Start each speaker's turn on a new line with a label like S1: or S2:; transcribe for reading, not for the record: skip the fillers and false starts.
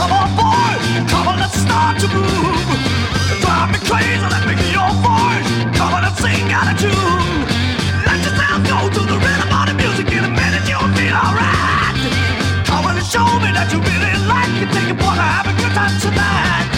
S1: Come on, boy, come on, let's start to move. Drive me crazy, let me hear your voice. Come on and sing out of tune. Let yourself go to the rhythm of the music. In a minute you'll feel alright. Come on and show me that you really like it. Take it, boy, have a good time tonight.